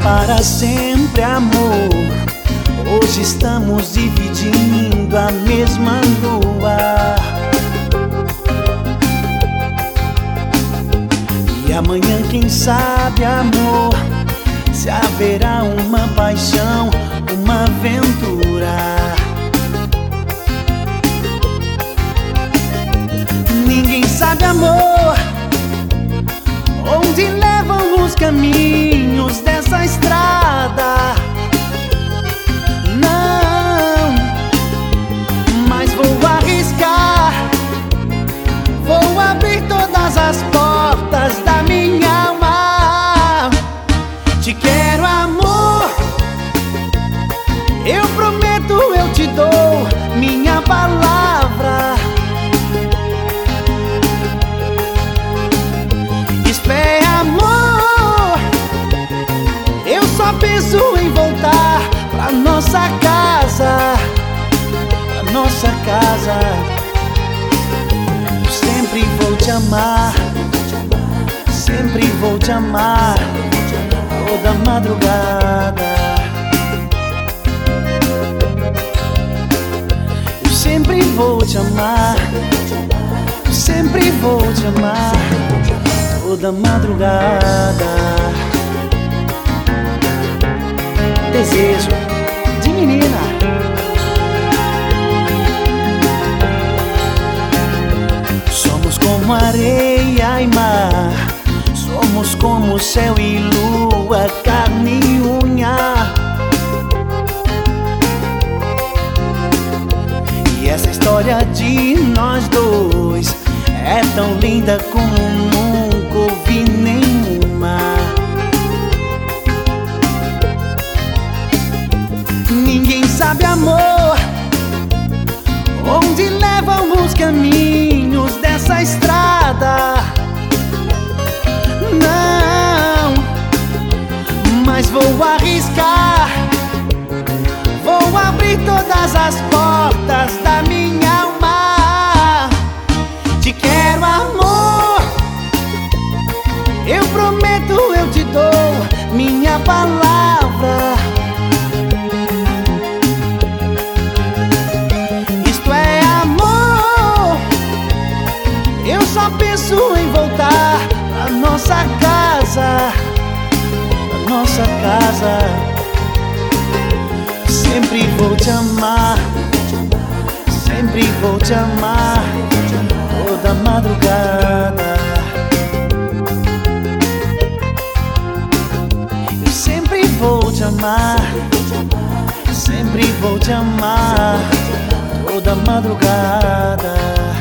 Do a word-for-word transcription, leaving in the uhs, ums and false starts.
para sempre, amor. Hoje estamos dividindo a mesma lua, e amanhã, quem sabe, amor, se haverá uma paixão, uma aventura. Ninguém sabe, amor, onde levam os caminhos dessa estrada. Não, mas vou arriscar, vou abrir todas as portas da minha alma. Te quero, amor, eu prometo, eu te dou minha palavra. Espere, amor, eu só penso em voltar pra nossa casa, pra nossa casa. Eu sempre vou te amar, sempre vou te amar, toda madrugada. Eu sempre vou te amar, sempre vou te amar, toda madrugada. Desejo de menina. Somos como areia e mar, somos como céu e lua, carne e unha. E essa história de nós dois é tão linda como nunca ouvi nenhuma. Ninguém sabe, amor, onde levam os caminhos dessa estrada. Não, mas vou arriscar, vou abrir todas as portas da minha alma. Te quero, amor, eu prometo, eu te dou minha palavra. Isto é, amor, eu só penso em voltar pra nossa casa, pra nossa casa. Sempre vou te amar, sempre vou te amar, toda madrugada. Eu sempre vou te amar, sempre vou te amar, toda madrugada.